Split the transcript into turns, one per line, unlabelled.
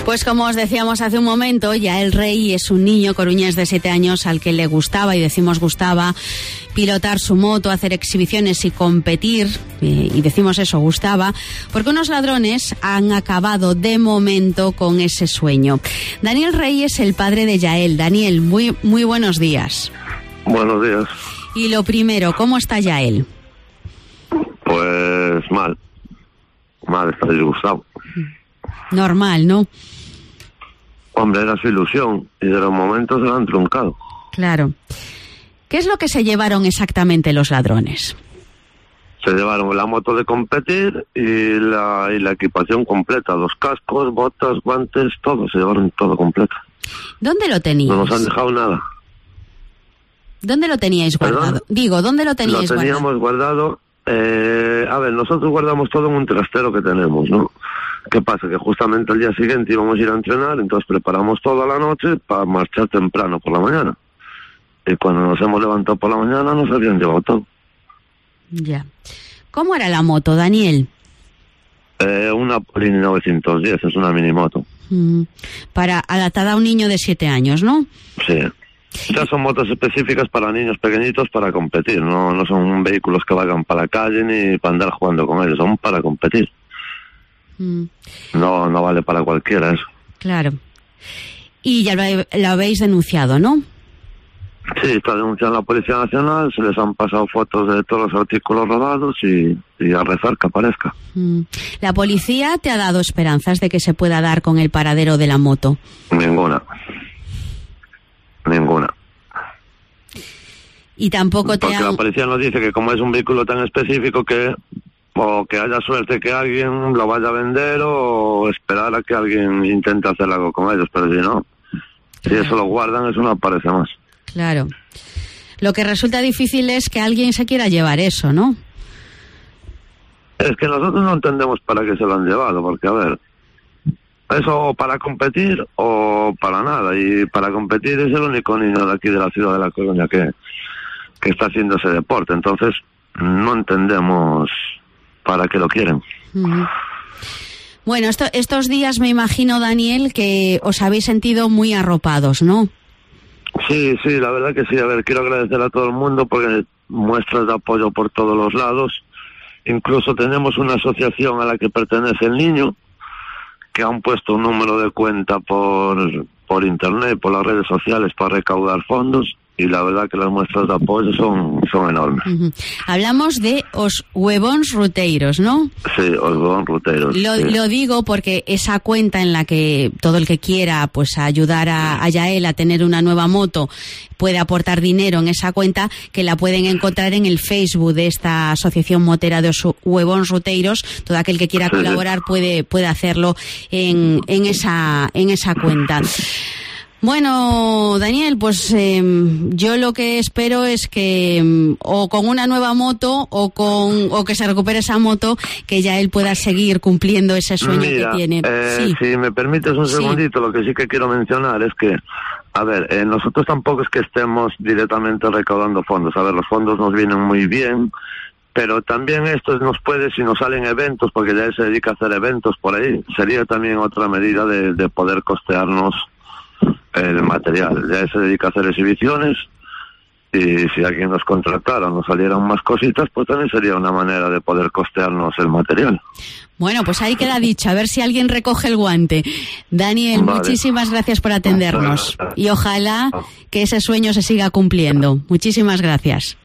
Pues como os decíamos hace un momento, Yael Rey es un niño coruñés de 7 años al que le gustaba, y decimos gustaba, pilotar su moto, hacer exhibiciones y competir, y decimos eso, gustaba, porque unos ladrones han acabado de momento con ese sueño. Daniel Rey es el padre de Yael. Daniel, muy buenos días.
Buenos días.
Y lo primero, ¿cómo está Yael?
Pues mal, está disgustado.
Normal, ¿no?
Hombre, era su ilusión y de los momentos se la han truncado.
Claro. ¿Qué es lo que se llevaron exactamente los ladrones?
Se llevaron la moto de competir y la equipación completa, los cascos, botas, guantes, todo, se llevaron todo completo.
¿Dónde lo teníais?
No nos han dejado nada.
¿Dónde lo teníais guardado?
¿Perdón?
¿Dónde lo teníais
guardado? Lo teníamos guardado. Nosotros guardamos todo en un trastero que tenemos, ¿no? ¿Qué pasa? Que justamente el día siguiente íbamos a ir a entrenar, entonces preparamos todo a la noche para marchar temprano por la mañana. Y cuando nos hemos levantado por la mañana nos habían llevado todo.
Ya. ¿Cómo era la moto, Daniel?
Una Polini 910, es una minimoto.
Adaptada a un niño de 7 años, ¿no?
Sí. Ya son motos específicas para niños pequeñitos para competir, no son vehículos que vayan para la calle ni para andar jugando con ellos, son para competir. No vale para cualquiera eso.
Claro. Y ya lo habéis denunciado, ¿no?
Sí, está denunciando la Policía Nacional, se les han pasado fotos de todos los artículos robados y a rezar que aparezca.
¿La policía te ha dado esperanzas de que se pueda dar con el paradero de la moto?
Ninguna.
Y tampoco te
Porque la policía nos dice que como es un vehículo tan específico que o que haya suerte que alguien lo vaya a vender o esperar a que alguien intente hacer algo con ellos, pero si no, si eso lo guardan, eso no aparece más.
Claro. Lo que resulta difícil es que alguien se quiera llevar eso, ¿no?
Es que nosotros no entendemos para qué se lo han llevado, porque a ver, eso o para competir o para nada, y para competir es el único niño de aquí de la ciudad de La Coruña que está haciendo ese deporte, entonces no entendemos para qué lo quieren.
Bueno, estos días me imagino, Daniel, que os habéis sentido muy arropados, ¿no?
Sí, la verdad que sí. A ver, quiero agradecer a todo el mundo porque muestras de apoyo por todos los lados. Incluso tenemos una asociación a la que pertenece el niño, que han puesto un número de cuenta por internet, por las redes sociales, para recaudar fondos. Y la verdad que las muestras de apoyo son enormes.
Hablamos de os huevóns ruteiros, ¿no?
Sí, os huevóns ruteiros.
Lo digo porque esa cuenta en la que todo el que quiera pues ayudar a Yael a tener una nueva moto puede aportar dinero en esa cuenta, que la pueden encontrar en el Facebook de esta asociación motera de os huevóns ruteiros. Todo aquel que quiera colaborar puede hacerlo en esa cuenta. Bueno, Daniel, pues yo lo que espero es que o con una nueva moto o que se recupere esa moto, que ya él pueda seguir cumpliendo ese sueño que tiene.
Si me permites un segundito, lo que sí que quiero mencionar es que, a ver, nosotros tampoco es que estemos directamente recaudando fondos. A ver, los fondos nos vienen muy bien, pero también esto nos puede, si nos salen eventos, porque ya él se dedica a hacer eventos por ahí, sería también otra medida de poder costearnos el material. Ya se dedica a hacer exhibiciones y si alguien nos contratara o nos salieran más cositas, pues también sería una manera de poder costearnos el material. Bueno, pues ahí queda dicho, a ver si alguien recoge el guante. Daniel, muchísimas gracias por atendernos y ojalá que ese sueño se siga cumpliendo. Muchísimas gracias.